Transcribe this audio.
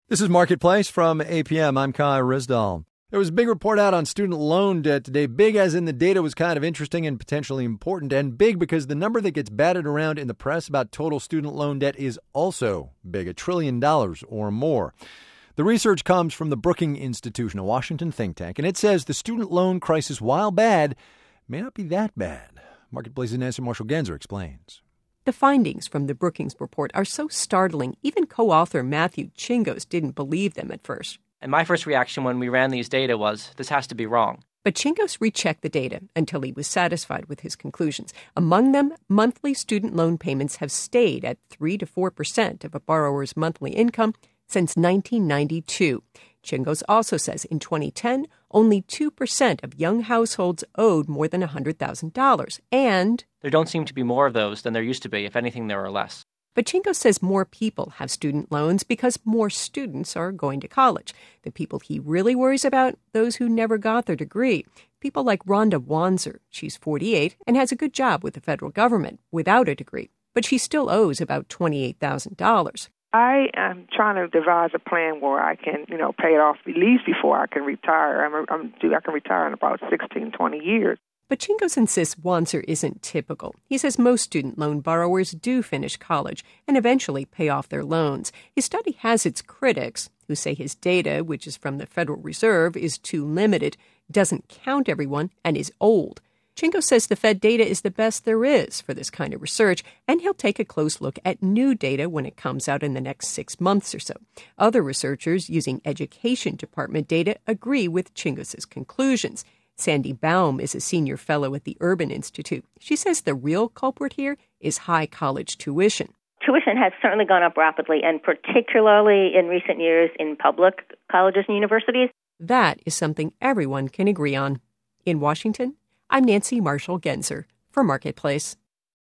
This is Marketplace from APM. I'm Kai Risdall. There was a big report out on student loan debt today. Big as in the data was kind of interesting and potentially important, and big because the number that gets batted around in the press about total student loan debt is also big, $1 trillion or more. The research comes from the Brookings Institution, a Washington think tank, and it says the student loan crisis, while bad, may not be that bad. Marketplace's Nancy Marshall-Genzer explains. The findings from the Brookings report are so startling, even co-author Matthew Chingos didn't believe them at first. And my first reaction when we ran these data was, this has to be wrong. But Chingos rechecked the data until he was satisfied with his conclusions. Among them, monthly student loan payments have stayed at 3 to 4% of a borrower's monthly income since 1992. Chingos also says in 2010, only 2% of young households owed more than $100,000, and there don't seem to be more of those than there used to be. If anything, there are less. But Chingos says more people have student loans because more students are going to college. The people he really worries about, those who never got their degree. People like Rhonda Wanzer. She's 48 and has a good job with the federal government without a degree. But she still owes about $28,000. I am trying to devise a plan where I can, pay it off at least before I can retire. I can retire in about 16, 20 years. But Chingos insists Wanzer isn't typical. He says most student loan borrowers do finish college and eventually pay off their loans. His study has its critics, who say his data, which is from the Federal Reserve, is too limited, doesn't count everyone, and is old. Chingos says the Fed data is the best there is for this kind of research, and he'll take a close look at new data when it comes out in the next 6 months or so. Other researchers using Education Department data agree with Chingos' conclusions. Sandy Baum is a senior fellow at the Urban Institute. She says the real culprit here is high college tuition. Tuition has certainly gone up rapidly, and particularly in recent years in public colleges and universities. That is something everyone can agree on. In Washington, I'm Nancy Marshall-Genzer for Marketplace.